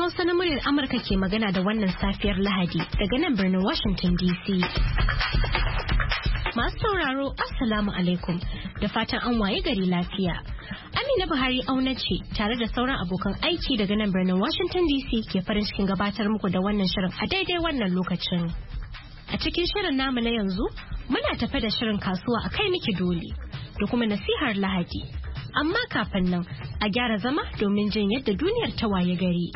Hausa na muryar Amurka ke magana da wannan safiyar Lahadi daga nan birnin Washington DC. Masu sauraro, Assalamu alaikum da fatan an waye gari lafiya. Amina Buhari auna ce tare da sauran abokan aiki daga nan birnin Washington DC ke farin cikin gabatar muku da wannan shirin a daidai wannan lokacin. A cikin shirin namu na yanzu, muna tafe da shirin kasuwa a kai miki dole da kuma nasihar Lahadi. Amma kafin nan, a gyara zama domin jin yadda duniyar ta waye gari.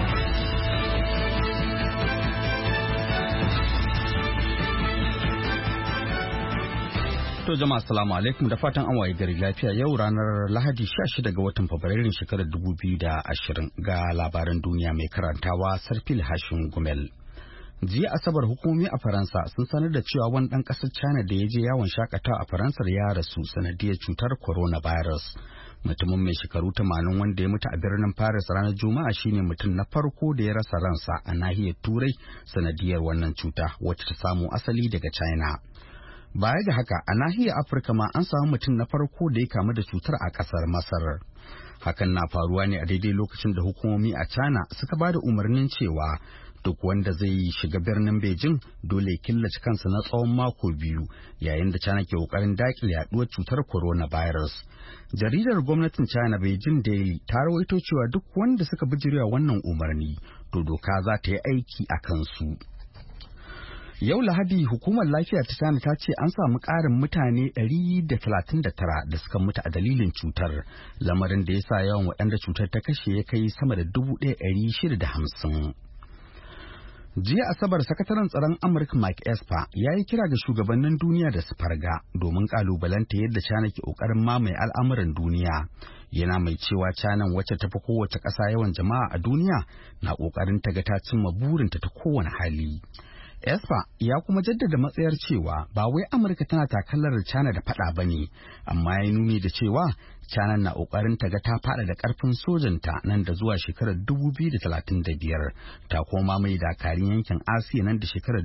To jama'a assalamu alaikum da fatan an waye gari lafiya yau ranar Lahadi 16 ga watan Fabrairun shekarar 2020 ga labaran duniya mai karantawa Sarfil Hashin Gumel. Jiya Asabar hukumomi a Faransa sun sanar da cewa wani ɗan ƙasar China da ya je yawon shakatawa a Faransar ya rasu sanadiyar cutar coronavirus. Mutumin mai shekaru 80 wanda ya mutu a birnin Paris ranar Juma'a shine mutum na farko da ya rasa ransa a nahiyar Turai sanadiyar wannan cuta wacce ta samu asali daga China. Baya ga haka a nahiyar Afirka ma an samu mutum na farko da ya kamu da cutar a ƙasar Masar. Hakan na faruwa ne a daidai lokacin da hukumomi a China suka ba da umarnin cewa duk wanda zai shiga birnin Beijing dole killace kansa na tsawon mako 2 yayin da China ke kokarin dakile yaduwar cutar coronavirus. Jaridar gwamnatin China Beijing Daily ta rawaito cewa duk wanda suka bijirewa wannan umarni to doka za ta yi aiki a kansu. Yau Lahadi hukumar lafiya ta China ta ce an samu ƙarin mutane 139 da suka mutu a dalilin cutar, lamarin da ya sa yawan waɗanda cutar ta kashe ya kai sama da 1,650. Jiya Asabar sakataren tsaron Amurka Mike Esper ya yi kira ga shugabannin duniya da su farga domin kalubalanta yadda China ke ƙoƙarin mamaye al'amuran duniya. Yana mai cewa China wacce tafi kowace ƙasa yawan jama'a a duniya na ƙoƙarin ta ga ta cimma burinta ta kowane hali. Esper ya kuma jaddada matsayar cewa ba wai Amurka tana takalar China da fada bane, amma ya nuni da cewa China na kokarin ta ga ta fada da karfin sojanta nan da zuwa shekarar 2035, ta koma mai dakarun yankin Asiya nan da shekarar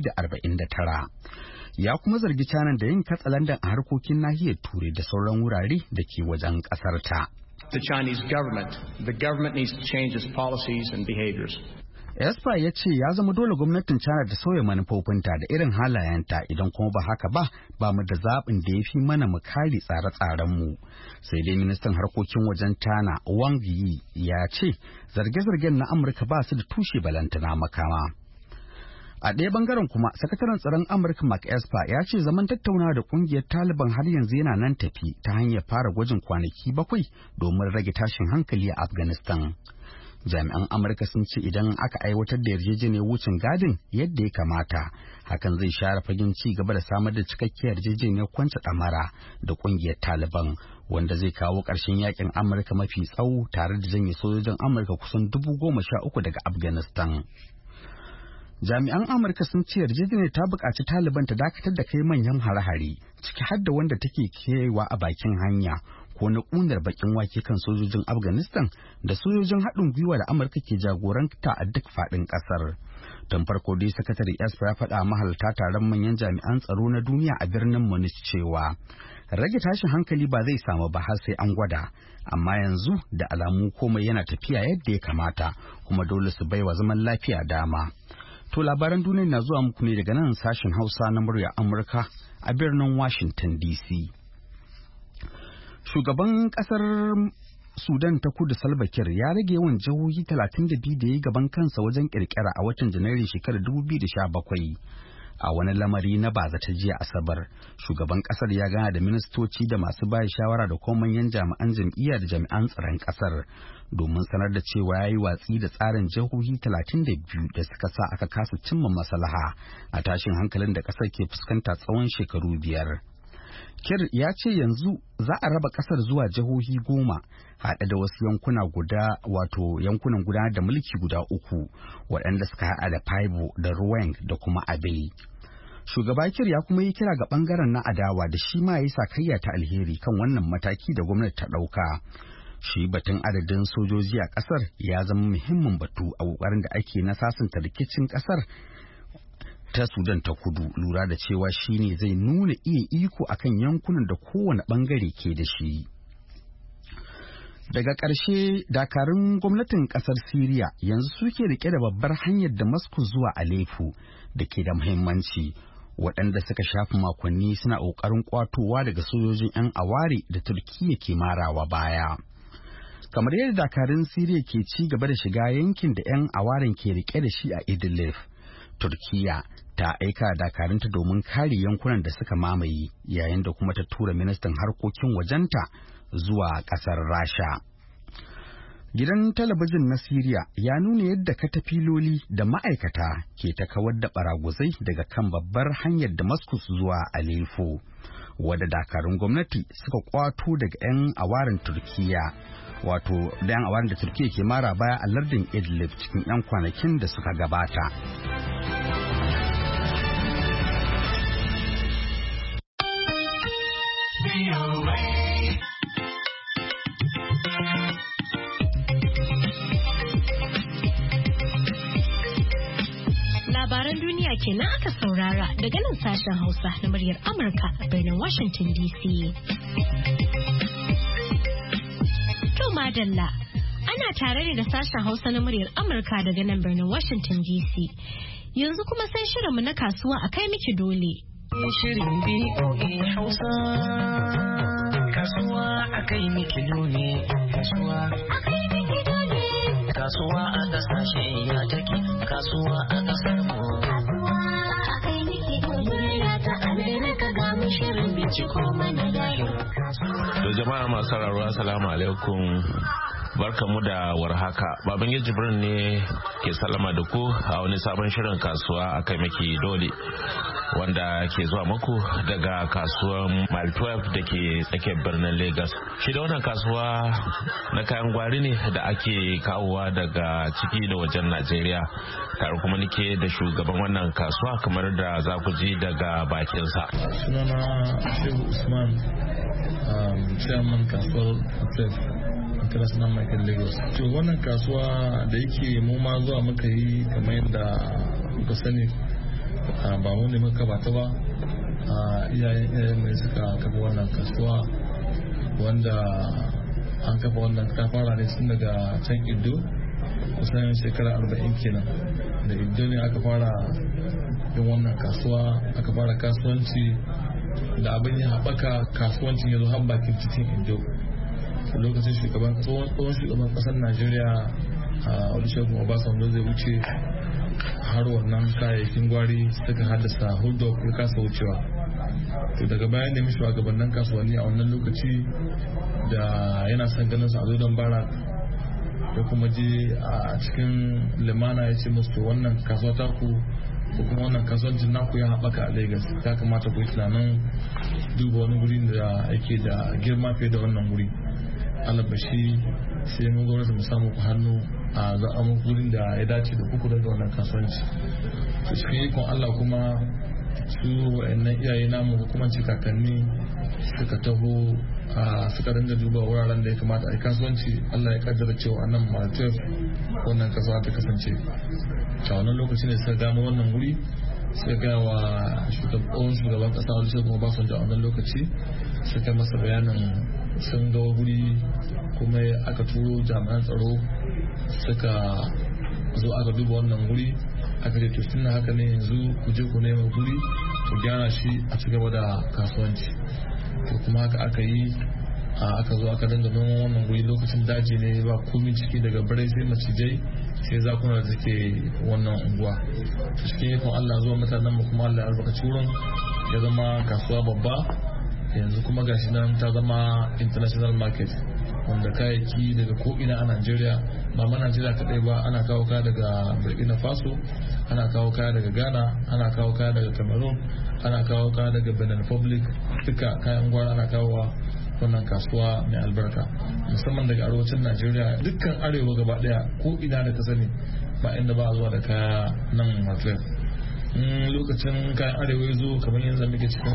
2049. Ya kuma zargi China da yin katsalandan a harkokin nahiyar Turai da sauran wurare da ke wajen kasar ta. The Chinese government needs to change its policies and behaviors. Esper ya ce ya zama dole gwamnatin China da sauya manufofinta da irin halayenta, idan kuma ba haka ba mu da zaɓin da ya fi mana mu kare tsare-tsarenmu. Sai dai ministan harkokin wajen China Wang Yi ya ce zarge-zargen na Amurka ba su da tushe balantana makama. A ɗaya bangaren kuma sakataren tsaron Amurka Mark Esper ya ce zaman tattaunawa da ƙungiyar Taliban har yanzu yana nan tafi ta hanyar fara gwajin kwanaki 7 domin rage tashin hankali a Afghanistan. Jami'an Amurka sun ce idan aka aiwatar da yarjejeniyar wucin gadin yadda ya kamata, hakan zai share fagen ci gaba da samar da cikakkiyar yarjejeniyar kwance ɗamara da ƙungiyar Taliban, wanda zai kawo ƙarshen yakin Amurka mafi tsawo tare da janye sojojin Amurka kusan 13,000 daga Afghanistan. Jami'an Amurka sun ce yarjejeniyar ta buƙaci Taliban ta dakatar da kai manyan hare-hare, ciki har da wanda take kewa a bakin hanya ko na ƙunar bakin wake kan sojojin Afghanistan da sojojin haɗin gwiwa da Amurka ke jagoranta a duk faɗin ƙasar. Tun farko dai sakatare Esper ya faɗa mahalarta taron manyan jami'an tsaro na duniya a birnin Munich cewa rage tashin hankali ba zai samu ba har sai an gwada, amma yanzu da alamu komai yana tafiya yadda ya kamata kuma dole su baiwa zaman lafiya dama. To labaran duniya na zuwa muku ne daga nan sashen Hausa na murya Amurka a birnin Washington DC. Shugaban kasar Sudan ta Kudu Salva Kiir ya rage yawan jihohi 32 da ya gaban kansa wajen kirkira a watan Janairun shekarar 2017. A wani lamari na bazata jiya Asabar, shugaban kasar ya gana da ministoci da masu bayar shawara da kuma manyan jami'an jam'iyya da jami'an tsaron kasar domin sanar da cewa ya yi watsi da tsarin jihohi 32 da suka sa aka kasa cimma maslaha a tashin hankalin da kasar ke fuskanta tsawon shekaru 5. Kiir ya ce yanzu za a raba kasar zuwa jihohi 10 haɗe da wasu yankunan gudanar da mulki guda 3 waɗanda suka haɗa da Paibo da Ruweng da kuma Abyei. Shugaba Kiir ya kuma yi kira ga ɓangaren na adawa da shi ma ya yi sakayya ta alheri kan wannan mataki da gwamnati ta ɗauka. Shi batun adadin sojoji a ƙasar ya zama muhimmin batu a ƙoƙarin da ake na sasanta rikicin ƙasar ta Sudan ta Kudu, lura da cewa shi ne zai nuna iya iko akan yankunan da kowane bangare ke da shi. Daga ƙarshe dakarun gwamnatin ƙasar Siriya yanzu suke rike da babbar hanyar Damascus zuwa Aleppo da ke da muhimmanci, waɗanda suka shafi makonni suna ƙoƙarin ƙwatowa daga sojojin 'yan aware da Turkiyya ke marawa baya. Kamar yadda dakarun Siriya ke ci gaba da shiga yankin da 'yan awaren ke rike da shi a Idlib, Turkiyya ta aika dakarunta domin kare yankunan da suka mamaye, yayin da kuma ta tura ministan harkokin wajenta zuwa ƙasar Rasha. Gidan talabijin na Siriya ya nuna yadda katafiloli da ma'aikata ke ta kawar da baraguzai daga kan babbar hanyar Damascus zuwa Aleppo, wadda dakarun gwamnati suka kwato daga 'yan awarin Turkiyya, wato da 'yan awarin da Turkiyya ke mara baya a lardin Idlib cikin 'yan kwanakin da suka gabata. Labaran duniya kenan aka saurara daga nan sashen Hausa na muryar Amurka a birnin Washington DC. To madalla, ana tare ne da sashen Hausa na muryar Amurka daga nan birnin Washington DC. Yanzu kuma sai shirinmu na kasuwa a kai miki dole. Shirin BOA Hausa, kasuwa a kai miki dole, kasuwa a kai miki dole. Kasuwa a kasashe ya take, kasuwa a kasar mu. Kasuwa a kai miki dole, ta Amerika ga mu shirin binciko mana gado. To jama'a masu sauraro assalamu alaikum. Barkamu da warhaka. Babangida Jibrin ne ke sallama da ku a wani sabon shirin kasuwa a kai miki dole, wanda ke zuwa muku daga kasuwan Mile 12 da ke tsakiyar birnin Lagos. Shi da wannan kasuwa na kayan gwari ne da ake kawowa daga ciki da wajen Najeriya. Tare kuma nake da shugaban wannan kasuwa kamar da za ku ji daga bakinsa. Sunana Shehu Usman, chairman kasuwar International Market Lagos. To wannan kasuwa da yake mu ma zuwa muka yi kamar yadda kuka sani, ba mu ne muka ba ta ba, iyayen mai suka kafa wannan kasuwa, wanda an kafa wannan ta fara ne sun daga can Iddo kusan shekara 40 kenan. Da Iddo ne aka fara yin wannan kasuwa, aka fara kasuwanci da abin ya haɓaka, kasuwancin ya zo har bakin cikin Iddo. Lokacin tsohon shugaban kasar Najeriya a Olusegun Obasanjo zai wuce, har wannan kayayyakin gwari suka haddasa hold up ya kasa wucewa. To daga bayan da mishi gabanin kasuwanni a wannan lokaci da yana son ganin su a zo don bara, ko kuma je a cikin limana ya ce musu to wannan kasuwa taku ko kuma wannan kasuwancin naku ya haɓaka a Lagos, ya kamata ku yi tunanin duba wani wuri da yake da girma fiye da wannan wuri. Alabashi sai mun gwamnati mu samu ku hannu a za'amun wurin da ya dace da kuku daga wannan kasuwanci. To cikin ikon Allah kuma su wa'annan iyaye namu hukumanci kakanni suka taho suka dinga duba wuraren da ya kamata a yi kasuwanci. Allah ya kaddara cewa nan Maltef wannan kasuwa ta kasance. A wannan lokaci ne suka gano wannan wuri, suka gaya wa shugaban kasa Olusegun Obasanjo a wannan lokaci, suka masa bayanin sun ga wuri, kuma aka turo jami'an tsaro suka zo aka duba wannan wuri, aka ce to tun haka ne yanzu ku je ku nema wuri ku gyara shi a ci gaba da kasuwanci. To kuma haka aka yi, aka zo aka dinga noman wannan wuri. Lokacin daji ne, ba komai ciki, daga birai sai macijai sai zakuna da suke wannan unguwa. Cikin ikon Allah zuwa mutanen mu kuma Allah ya albarkaci wurin ya zama kasuwa babba. Yanzu kuma gashi nan ta zama international market, wanda kayayyaki daga ko'ina a Najeriya, ba ma Najeriya kadai ba, ana kawo kaya daga Burkina Faso, ana kawo kaya daga Ghana, ana kawo kaya daga Cameroon, ana kawo kaya daga Benin Republic. Duka kayan gwara ana kawowa wannan kasuwa mai albarka, musamman daga arewacin Najeriya, dukkan arewa gaba daya, ko ina da ka sani ba inda ba a zuwa da kaya nan Madrid. Lokacin kayan arewa ya zo kamar yanzu muke cikin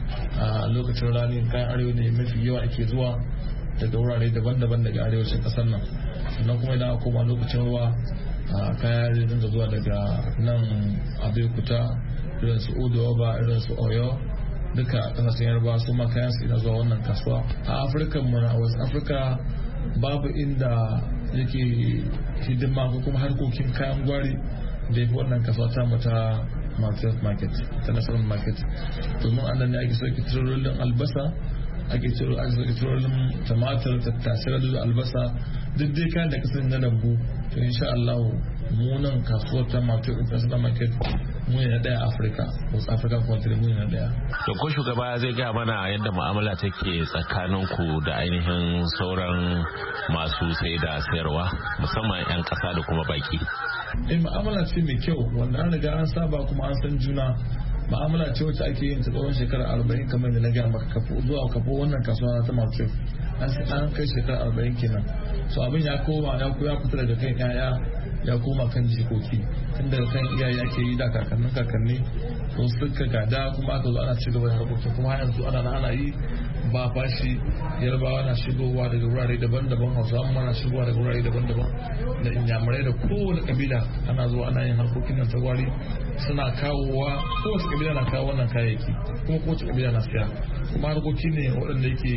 lokacin rani, kayan arewa ne mafi yawa ake zuwa daga wurare daban-daban daga arewacin kasar nan. Sannan kuma idan aka koma lokacin ruwa, kaya ne dinga zuwa daga nan Abeokuta, irin su Odoba, irin su Oyo, duka kasashen Yarbawa su ma kayan su ina zuwa wannan kasuwa. A Afirka mu na West Africa babu inda yake hidima ko kuma harkokin kayan gwari da ya fi wannan kasuwa ta mata market ta nasarar market, domin annan ne ake sauke turolin albasa, ake sauke turolin tumatir, tattasai, albasa, duk dai kayan da kasar na lambu. To insha Allah mu nan kasuwar ta market international market mu ne na daya Afirka, West African country mu ne na daya. To ko shugaba zai ga mana yadda mu'amala take tsakanin ku da ainihin sauran masu sai da sayarwa, musamman 'yan kasa da kuma baki? Mu'amala ce mai kyau wanda an riga an saba kuma an san juna. Mu'amala ce wacce ake yin ta tsawon shekara 40 kamar da na gaya maka zuwa kafo wannan kasuwa ta market an kai shekara 40 kenan. So abin ya koma ya fita daga kan yaya ya koma kan jikoki, tun daga kan iyaye ake yi da kakanni to suka gada kuma aka zo ana ci gaba da harkokin kuma yanzu ana yi ba fashi. Yarbawa na shigowa daga wurare daban-daban, Hausawa ma na shigowa daga wurare daban-daban, da Inyamurai da kowane kabila ana zuwa ana yin harkokin nan ta gwari, suna kawowa, kowace kabila na kawo wannan kayayyaki kuma kowace kabila na siya, kuma harkoki ne waɗanda yake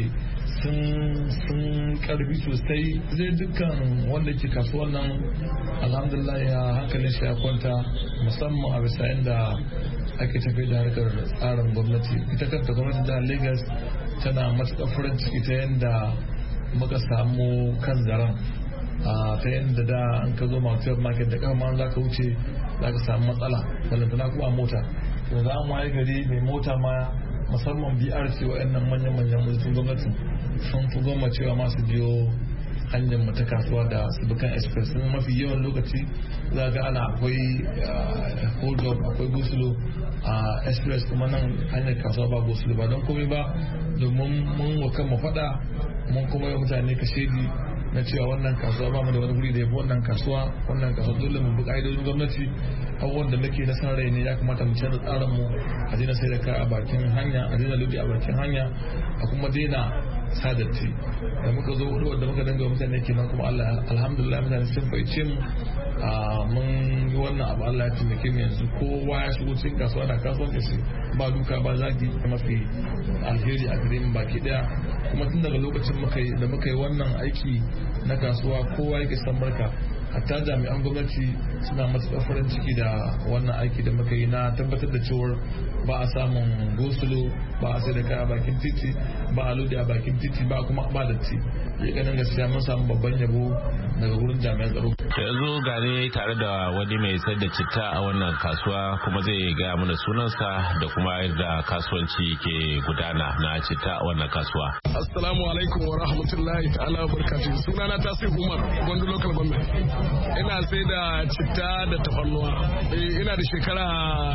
sun karbi sosai. Zai dukkan wanda ke kasuwan nan alhamdulillah ya hankalin shi ya kwanta, musamman a bisa inda ake tafi da harkar tsarin gwamnati. Ita kanta gwamnatin jihar Lagos tana matuƙar farin ciki ta yadda muka samu kan zaren, ta yadda da an ka zo market da kama za ka wuce za ka samu matsala, balantana kuma mota. To za mu waye gari mai mota ma musamman BRC wa'annan manyan mulkin gwamnati sun fi goma cewa masu biyo hanyar mu ta kasuwa da Subukan Express. Sun mafi yawan lokaci za ga ana akwai hold up, akwai gosulo a express, kuma nan hanyar kasuwa ba gosulo ba don komai ba, domin mun wakan mu faɗa mun kuma yi mutane kashedi na cewa wannan kasuwa ba mu da wani guri da ya fi wannan kasuwa dole mu bi ƙa'idodin gwamnati. Abubuwan da muke na san rai ne ya kamata mu canza tsarin mu, a daina sai da kaya a bakin hanya, a daina lodi a bakin hanya, a kuma daina sadatti. Da muka zo da muka danga mutane kenan kuma Allah alhamdulillah mutane sun faice mu, mun yi wannan abu. Allah ya taimake mu yanzu kowa ya shigo cikin kasuwa da kasuwanci shi ba duka ba zagi, mafi alheri a gare mu baki daya. Kuma tun daga lokacin da muka yi wannan aiki na kasuwa kowa yake san barka, hatta jami'an gwamnati suna matuƙar farin ciki da wannan aiki da muka yi na tabbatar da cewar ba a samun gosulo, ba a sai da kaya a bakin titi, ba a lodi a bakin titi, ba kuma ba datti. Ganin gaskiya mun samu babban yabo daga wurin jami'an tsaro. Yanzu gane tare da wani mai sayar da citta a wannan kasuwa kuma zai gaya mana sunansa da kuma yadda kasuwanci ke gudana na citta a wannan kasuwa. Assalamu alaikum wa rahmatullahi ta'ala wa barakatuhu. Sunana Tasir Umar, Gwandu Local Government. Ina sai da citta da tafarnuwa. Ina da shekara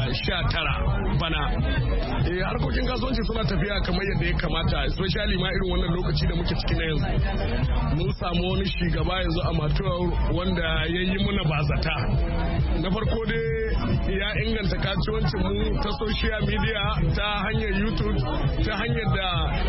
19 bana. Harkokin kasuwanci suna tafiya kamar yadda ya kamata, especially ma irin wannan lokaci da muke ciki na yanzu. Mun samu wani shugaba yanzu a Matuwar wanda ya yi muna bazata. Na farko dai ya inganta kasuwancin mu ta social media, ta hanyar YouTube, ta hanyar da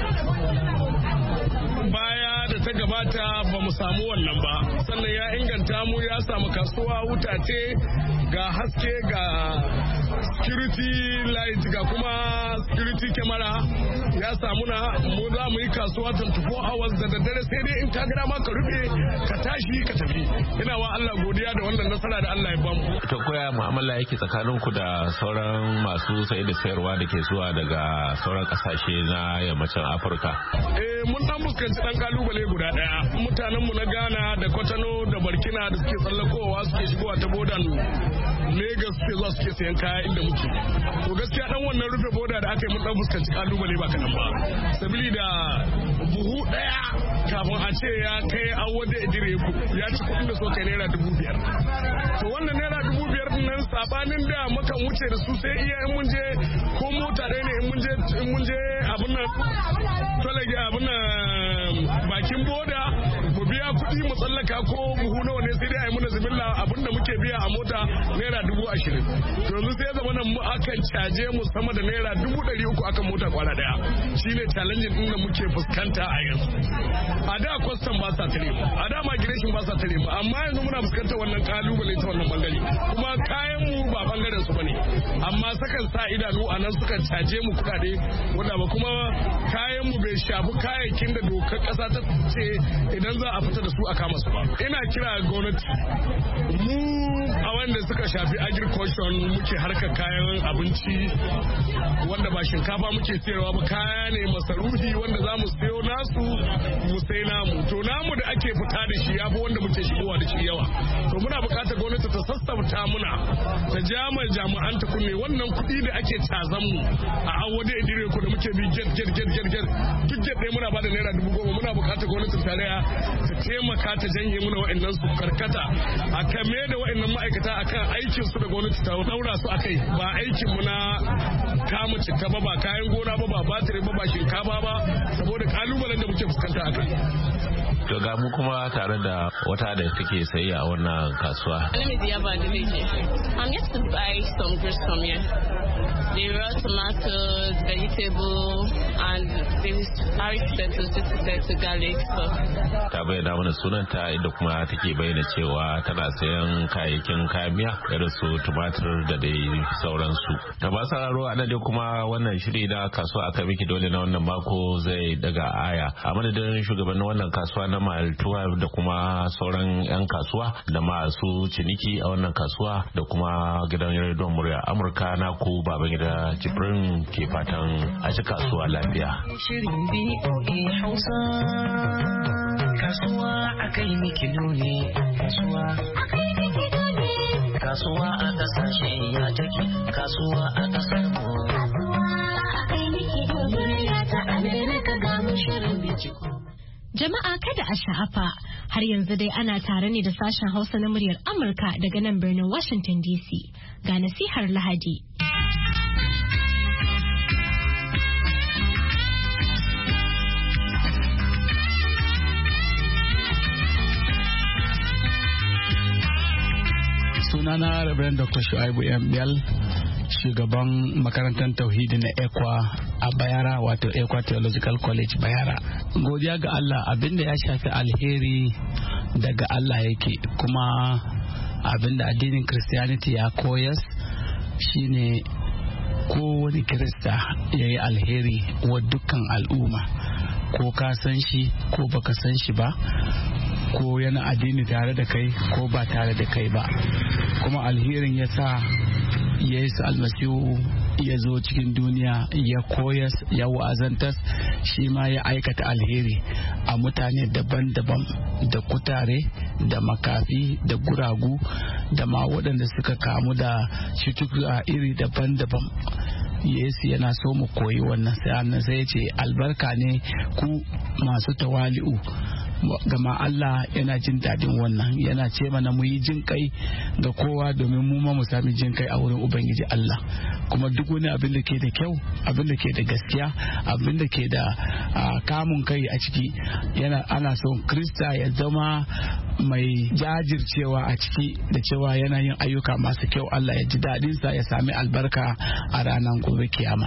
baya da ta gabata ba mu samu wannan ba. Sannan ya inganta mu, ya samu kasuwa wutace, ga haske, ga security light, ga kuma security camera. Ya samu na mu za mu yi kasuwa 24 hours da daddare, sai dai in ka ga dama ka rufe ka tashi ka tafi. Ina wa Allah godiya da wannan nasara da Allah ya bamu. To koya mu'amala yake tsakanin ku da sauran masu sai da sayarwa da ke zuwa daga sauran kasashe na yammacin Afirka? Mun dan fuskanci dan kalubale guda daya. Mutanen mu na Ghana da Kwatano da Burkina da suke tsallakowa suke shigowa ta bodan Lagos suke zuwa suke sayan kaya inda muke. To gaskiya dan wannan rufe boda da aka yi mun dan fuskanci kalubale ba kadan ba. Sabili da buhu daya kafin a ce ya kai awo da idire ku ya ci kudin da so kai naira 5,000. To wannan naira 5,000 nan sabanin da mukan wuce da su sai iya in mun je ko mota ɗaya ne in mun je abin nan tolage abin nan bakin boda mu biya kuɗi mu tsallaka ko buhu nawa ne sai dai a yi muna zibilla abin da muke biya a mota naira 20,000. To yanzu sai zama nan mu akan caje mu sama da naira 300 akan mota kwana daya. Shine challenge din da muke fuskanta a yanzu. A da kwastam ba sa tare a da migration ba sa tare ba amma yanzu muna fuskantar wannan kalubale ta wannan bangare kuma kayan mu ba bangaren su bane amma sakan sa idanu a nan suka caje mu kudade wanda ba kuma kayan mu bai shafi kayayyakin da dokar kasa ta ce idan za a fita da su a kama su ba. Ina kira gwamnati mu a wanda suka shafi agriculture muke harkar kayan abinci wanda ba shinkafa muke sayarwa ba kaya ne masarufi wanda za mu sayo nasu mu sai namu to namu da ake fita da shi yafi wanda muke shigowa da shi yawa to muna bukatar gwamnati ta sassauta muna ta jami'an ta kunne wannan kuɗi da ake cazan mu a awade idire ku da muke bi get duk get ɗaya muna bada naira 10,000 muna bukatar gwamnatin tarayya ta taimaka ta janye muna wa'annan su karkata a kame da wa'annan ma'aikata akan aikin su da gwamnati ta daura su akai ba aikin mu na kama citta ba kayan gona ba batiri ba shinkafa ba saboda kalubalen da muke fuskanta akai. To ga mu kuma tare da wata da take sayayya a wannan kasuwa. I'm yet to buy some goods from here. The raw tomatoes, vegetable, and the Irish potatoes, garlic. Ta bayyana mana sunanta inda kuma take bayyana cewa tana sayan kayayyakin kayan miya irin su tumatir da dai sauransu. Ta ba sararo a dai kuma wannan shiri na kasuwa aka miki dole na wannan mako zai daga aya. A madadin shugabannin wannan kasuwa na Mile 12 da kuma sauran 'yan kasuwa da masu ciniki a wannan kasuwa da kuma gidan rediyon murya Amurka na ku Babangida Jibrin ke fatan a ci kasuwa lafiya. Shirin BOA Hausa kasuwa akai mikilo ne kasuwa a kasashe ya take kasuwa a kasar mu akai mikilo ne ta Amerika ga mu shirin binciko. Jama'a kada a sha'afa har yanzu dai ana tare ne da sashen Hausa na muryar Amurka daga nan birnin Washington DC ga nasihar Lahadi. Sunana Reverend Dr. Shu'aibu M.Bel, shugaban makarantar tauhidi na Ekwa a Bayara wato Ekwa Theological College Bayara. Godiya ga Allah abinda ya shafi alheri daga Allah yake kuma abinda addinin Christianity ya koyas shine kowane Kirista ya yi alheri wa dukkan al'umma ko ka san shi ko baka san shi ba ko yana addini tare da kai ko ba tare da kai ba kuma alherin ya sa Yesu almasihu ya zo cikin duniya ya koyas ya wa'azantas shi ma ya aikata alheri a mutane daban-daban da kutare da makafi da guragu da ma waɗanda suka kamu da cututtuka iri daban-daban. Yesu yana so mu koyi wannan sai ya ce albarka ne ku masu tawali'u gama Allah yana jin daɗin wannan yana ce mana mu yi jin kai ga kowa domin mu ma mu sami jin kai a wurin Ubangiji Allah kuma duk wani abin da ke da kyau abin da ke da gaskiya abin da ke da kamun kai a ciki ana son Krista ya zama mai jajircewa a ciki da cewa yana yin ayyuka masu kyau Allah ya ji daɗinsa ya sami albarka a ranar gobe kiyama.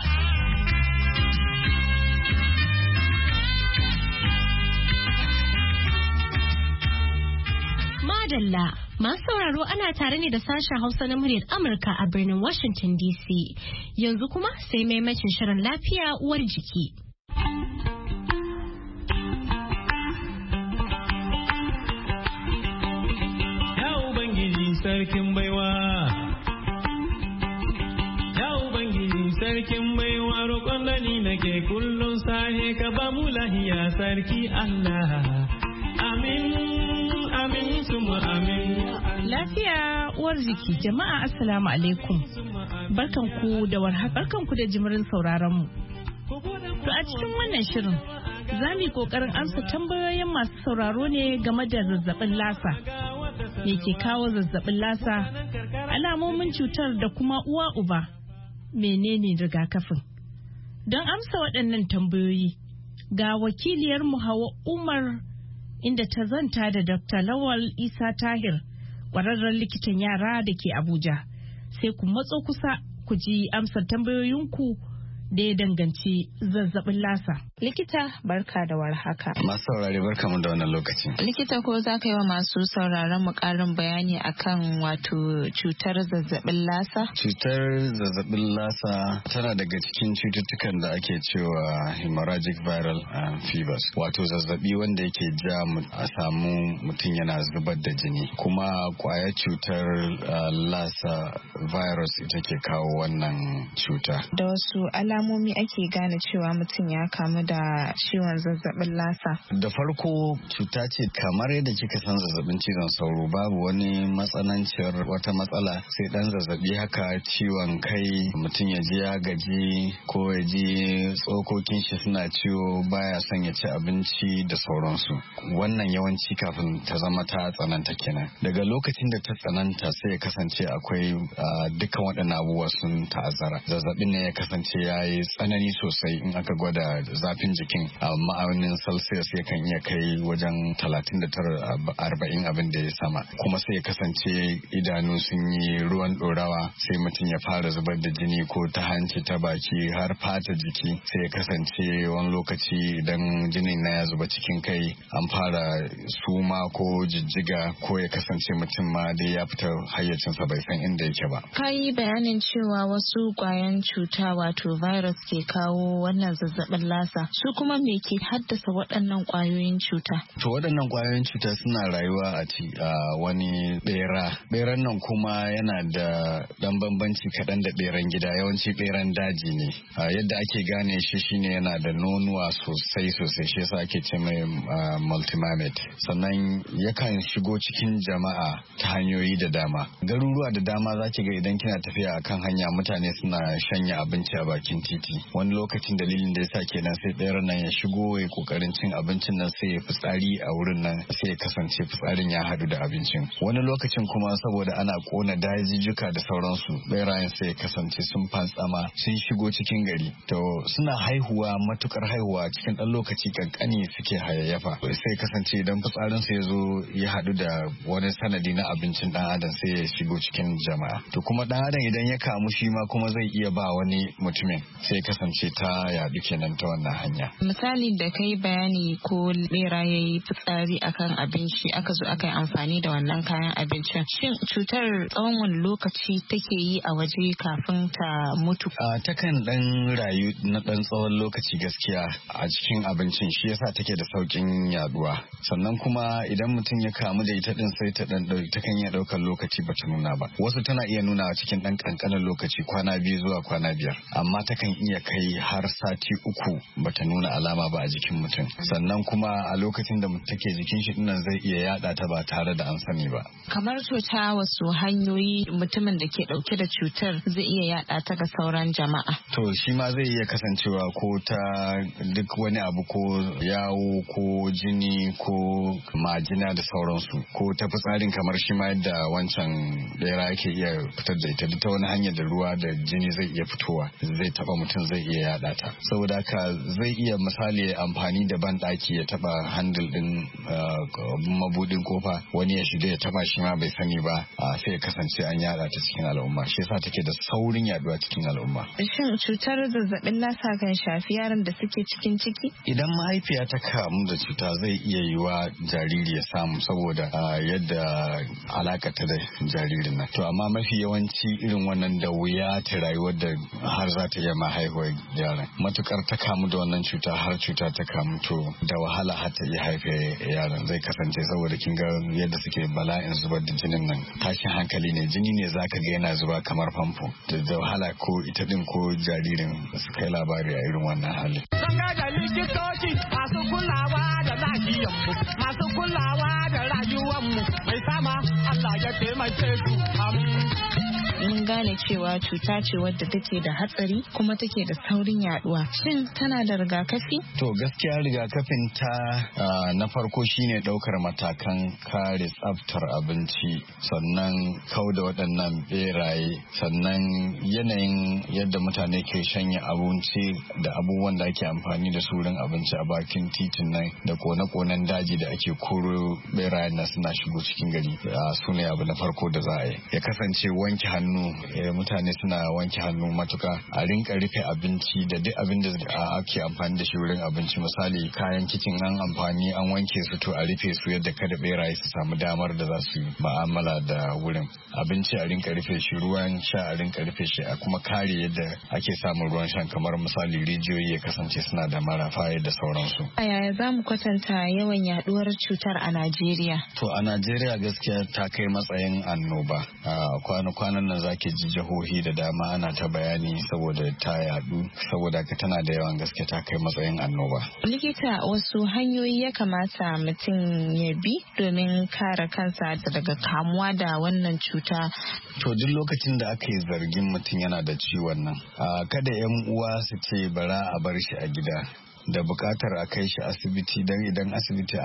Madalla masu sauraro ana tare ne da sashen Hausa na muryar Amurka a birnin Washington DC. Yanzu kuma sai maimacin shirin lafiya uwar jiki. Ya Ubangiji sarkin baiwa. Ya Ubangiji sarkin baiwa roƙon da ni nake kullum sahe ka ba mu lahiya sarki Allah. Amin. Lafiya uwar jiki jama'a assalamu alaikum barkanku da warhaka barkanku da jimirin sauraron mu. To a cikin wannan shirin za mu yi kokarin amsa tambayoyin masu sauraro ne game da zazzabin lasa. Me ke kawo zazzabin lasa? Alamomin cutar da kuma uwa uba. Menene rigakafin? Don amsa waɗannan tambayoyi ga wakiliyar mu Hauwa Umar inda ta zanta da Dr. Lawal Isa Tahir, ƙwararren likitan yara da ke Abuja. Sai ku matso kusa ku ji amsar tambayoyinku da ya danganci zazzabin lasa. Likita barka da warhaka. Masu saurare barka mu da wannan lokaci. Likita ko za ka yi wa masu sauraron mu ƙarin bayani akan wato cutar zazzabin lasa? Cutar zazzabin lasa tana daga cikin cututtukan da ake cewa hemorrhagic viral fevers, wato zazzabi wanda yake ja a samu mutum yana zubar da jini, kuma kwayar cutar lasa virus ita ke kawo wannan cuta. Da wasu alamomi ake gane cewa mutum ya kamu da ciwon zazzabin lasa? Da farko cuta ce kamar yadda kika san zazzabin cizon sauro, babu wani matsananciyar wata matsala, sai dan zazzabi haka, ciwon kai, mutum ya ji ya gaji ko ya ji tsokokin shi suna ciwo, baya son ya ci abinci da sauransu. Wannan yawanci kafin ta zama ta tsananta kenan. Daga lokacin da ta tsananta sai ya kasance akwai dukkan waɗannan abubuwa sun ta'azzara. Zazzabin ne ya kasance ya yi tsanani sosai, in aka gwada zafin jikin a ma'aunin Celsius yakan iya kai wajen 39-40 abin da ya sama, kuma sai ya kasance idanu sun yi ruwan ɗorawa, sai mutum ya fara zubar da jini ko ta hanci ta baki har fata jiki, sai ya kasance wani lokaci idan jinin na ya zuba cikin kai an fara suma ko jijjiga, ko ya kasance mutum ma dai ya fita hayyacinsa bai san inda yake ba. Ka yi bayanin cewa wasu kwayan cuta wato virus ke kawo wannan zazzabin lasa, su kuma me ke haddasa waɗannan kwayoyin cuta? To waɗannan kwayoyin cuta suna rayuwa a wani bera. Beran nan kuma yana da ɗan bambanci kaɗan da beran gida, yawanci beran daji ne. Yadda ake gane shi shine yana da nonuwa sosai, shi yasa ake ce mai multimamate. Sannan yakan shigo cikin jama'a ta hanyoyi da dama. Garuruwa da dama za ki ga idan kina tafiya akan hanya mutane suna shanya abinci a bakin titi. Wani lokacin dalilin da yasa kenan sai beran nan ya shigo ya kokarin cin abincin nan, sai ya fitsari a wurin nan, sai ya kasance fitsarin ya hadu da abincin. Wani lokacin kuma saboda ana kona dajijjuka da sauransu, berayen sai ya kasance sun fantsama sun shigo cikin gari. To suna haihuwa, matukar haihuwa, cikin dan lokaci kankani suke hayayyafa. Sai kasance idan fitsarin sa ya zo ya hadu da wani sanadi na abincin dan adam, sai ya shigo cikin jama'a. To kuma dan adam idan ya kamu shi ma kuma zai iya ba wani mutumin, sai kasance ta yadu kenan ta wannan hanya. Misali da kai bayani ko bera yayi fitsari akan abinci, aka zo aka yi amfani da wannan kayan abincin, shin cutar tsawon wani lokaci take yi a waje kafin ta mutu? Takan dan rayu na dan tsawon lokaci gaskiya a cikin abincin, shi yasa take da saukin yaduwa. Sannan kuma idan mutum ya kamu da ita din sai ta kan iya daukar lokaci bata nuna ba. Wasu tana iya nuna cikin dan kankanin lokaci, kwana 2 zuwa kwana 5, amma takan iya kai har sati 3 bata nuna alama ba a jikin mutum. Sannan kuma a lokacin da take jikin shi dinnan zai iya yada ta ba tare da an sani ba. Kamar ta wasu hanyoyi mutumin da ke dauke da cutar zai iya yada ta ga sauran jama'a? To shi ma zai iya kasancewa ko ta duk wani abu, ko yawo ko jini ko majina da sauransu, ko ta fitsarin kamar shi ma yadda wancan bera yake iya fitar da ita, ta wani hanyar da ruwa da jini zai iya fitowa, zai taba mutum zai iya yada ta. Saboda haka zai iya misali amfani da ban daki ya taba handle din mabudin kofa, wani ya shiga ya taba shi ma bai sani ba, sai ya kasance an yada ta cikin al'umma. Shi yasa take da saurin yaduwa cikin al'umma. Shin cutar zazzabin lasa kan shafi yaran da suke cikin ciki? Idan mahaifiya ta kamu da cuta zai iya yiwa jariri ya samu, saboda yadda alakata da jaririn nan. To amma mafi yawanci irin wannan da wuya ta rayuwar da har za ta iya haihuwar yaran. Matukar ta kamu da wannan cuta, har cuta ta kamu, to da wahala har ta iya haife yaran. Zai kasance saboda kin ga yadda suke bala'in zubar da jinin nan, tashin hankali ne, jini ne zaka ga yana zuba kamar famfo. Da wahala ko ita din ko jaririn su kai labari a irin wannan hali. Sanga da likitoci masu kulawa da lahiyanmu, masu kulawa da rayuwanmu, mai sama Allah ya taimake su. Mun gane cewa cuta ce wadda take da hatsari kuma take da saurin yaduwa. Shin tana da rigakafi? To gaskiya rigakafin ta na farko shine daukar matakan kare tsaftar abinci, sannan kauda waɗannan beraye, sannan yanayin yadda mutane ke shanya abinci da abubuwan da ake amfani da su wurin abinci a bakin titin nan, da kone-konen daji da ake koro berayen na suna shigo cikin gari, su ne abu na farko da za a yi. Ya kasance wanke hannu mutane suna wanke hannu matuka, a rinka rufe abinci da duk abin da ake amfani da shi wurin abinci, misali kayan kicin an amfani an wanke su to a rufe su yadda kada beraye su samu damar da za su yi ma'amala da wurin. Abinci a rinka rufe shi, ruwan sha a rinka rufe shi, a kuma kare yadda ake samun ruwan shan, kamar misali rijiyoyi ya kasance suna da marafa da sauransu. Yaya za mu kwatanta yawan yaduwar cutar a Najeriya? To a Najeriya gaskiya ta kai matsayin annoba. Kwanan nan zaki ji jihohi da dama ana ta bayani saboda ta yadu, saboda ka tana da yawan gaske ta kai matsayin annoba. Likita, wasu hanyoyi ya kamata mutum ya bi domin kare kansa daga kamuwa da wannan cuta? To duk lokacin da aka yi zargin mutum yana da ciwon nan, kada 'yan uwa su ce bara a bar shi a gida, da bukatar a kai shi asibiti, don idan asibiti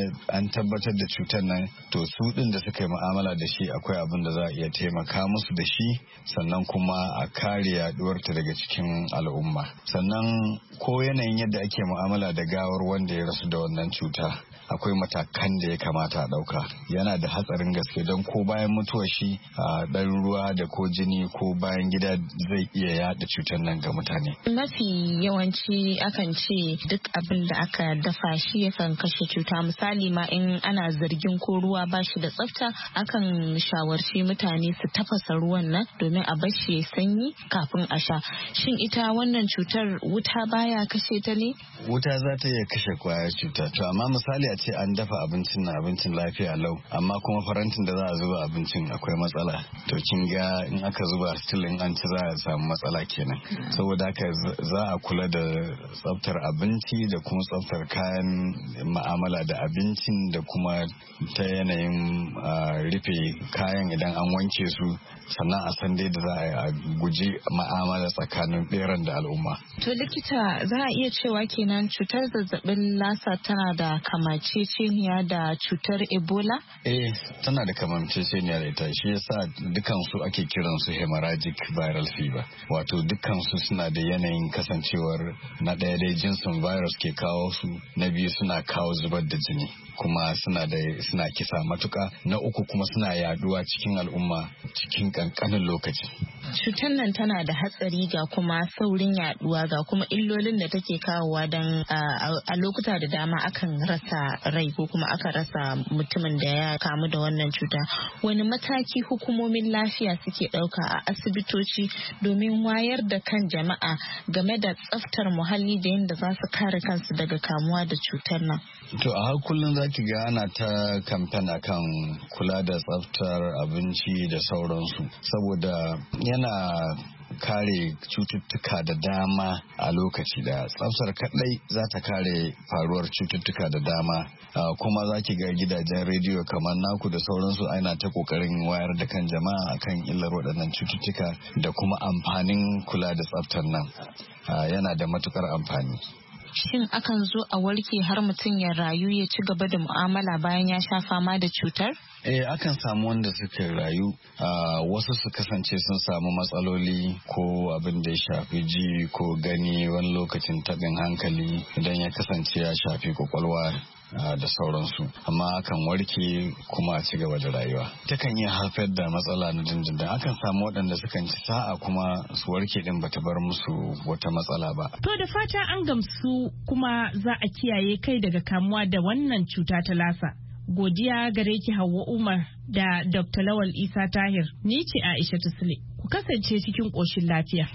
an tabbatar da cutar nan, to su din da suka yi mu'amala da shi akwai abin da za a iya taimaka musu da shi, sannan kuma a kare yaduwarta daga cikin al'umma. Sannan ko yanayin yadda ake mu'amala da gawar wanda ya rasu da wannan cuta, akwai matakan da ya kamata a ɗauka. Yana da hatsarin gaske, don ko bayan mutuwar shi ɗan ruwa da ko jini ko bayan gida zai iya yaɗa cutar nan ga mutane. Mafi yawanci akan ce duk abin da aka dafa shi yakan kashe cuta. Misali ma in ana zargin ko ruwa ba shi da tsafta, akan shawarci mutane su tafasa ruwan nan domin a bar shi ya sanyi kafin a sha. Shin ita wannan cutar wuta baya kashe ta ne? Wuta za ta iya kashe kwayar cuta. To amma misali a ce an dafa abincin lafiya lau, amma kuma farantin da za a zuba abincin akwai matsala, to kin ga in aka zuba still in an ci za a samu matsala kenan. Saboda haka za a kula da tsaftar abinci da kuma tsaftar kayan ma'amala da abincin, da kuma ta yanayin rufe kayan idan an wanke su, sannan a san dai da za a guji ma'amala tsakanin beran da al'umma. To likita, za a iya cewa kenan cutar zazzabin lasa tana da kamanceceniya da cutar Ebola? Tana da kamanceceniya da ita, shi yasa dukansu ake kiransu hemorrhagic viral fever. Wato dukansu suna da yanayin kasancewar na ɗaya dai jinsin virus ke kawo su, na biyu suna kawo zubar da jini, kuma suna kisa matuka, na uku kuma suna yaduwa cikin al'umma cikin kankanin lokaci. Cutar nan tana da hatsari ga kuma saurin yaduwa ga kuma illolin da take kawowa, don a lokuta da dama akan rasa rai ko kuma aka rasa mutumin da ya kamu da wannan cuta. Wani mataki hukumomin lafiya suke ɗauka a asibitoci domin wayar da kan jama'a game da tsaftar muhalli da yadda za su kare kansu daga kamuwa da cutar nan? To a har kullum zaki ga ana ta kamfen akan kula da tsaftar abinci da sauransu, saboda yana kare cututtuka da dama a lokaci da tsaftar kadai za ta kare faruwar cututtuka da dama. Kuma za ki ga gidajen rediyo kamar naku da sauransu ana ta kokarin wayar da kan jama'a akan illar waɗannan cututtuka da kuma amfanin kula da tsaftar nan. Yana da matukar amfani. Shin akan zo a warke har mutum ya rayu ya ci gaba da mu'amala bayan ya sha fama da cutar? Akan samu wanda suka rayu, wasu su kasance sun samu matsaloli ko abin da ya shafi ji ko gani, wani lokacin taɓin hankali idan ya kasance ya shafi kwakwalwa da sauransu, amma akan warke kuma a ci gaba da rayuwa. Takan iya haifar da matsala na dindindin. Akan samu waɗanda sukan ci sa'a kuma su warke din bata bar musu wata matsala ba. To da fata an gamsu kuma za a kiyaye kai daga kamuwa da wannan cuta ta lasa. Godiya gare ki Hauwa Umar da Dr. Lawal Isa Tahir. Ni ce Aisha Sule. Ku kasance cikin ƙoshin lafiya.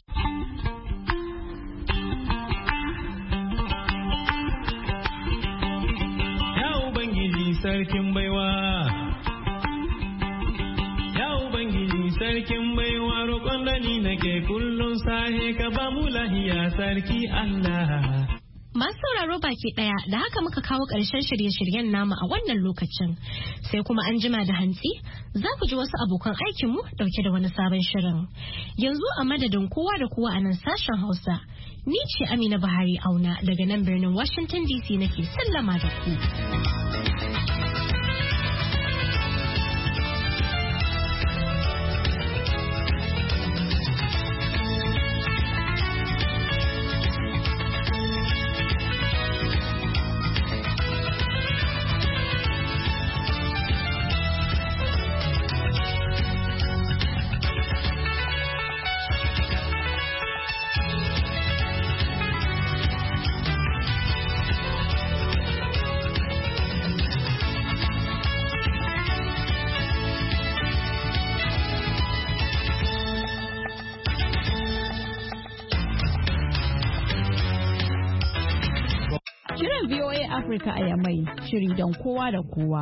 Sarkin baiwa, ya Ubangiji sarkin baiwa, roƙon da ni nake kullum sahe ka ba mu lahiya sarki Allah. Masu sauraro baki daya da haka muka kawo ƙarshen shirye-shiryen namu a wannan lokacin, sai kuma an jima da hantsi za ku ji wasu abokan aikinmu ɗauke da wani sabon shirin. Yanzu a madadin kowa da kowa a nan sashen Hausa, ni ce Amina Buhari Auna daga nan birnin Washington DC nake sallama da ku. VOA Africa a Yamai, shiri don kowa da kowa.